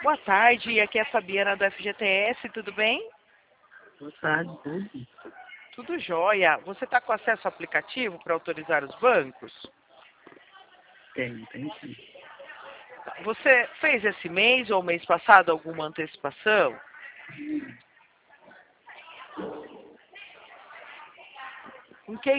Boa tarde, aqui é a Fabiana do FGTS, tudo bem? Boa tarde, tudo. Tudo jóia. Você está com acesso ao aplicativo para autorizar os bancos? Tem sim. Você fez esse mês ou mês passado alguma antecipação? Em que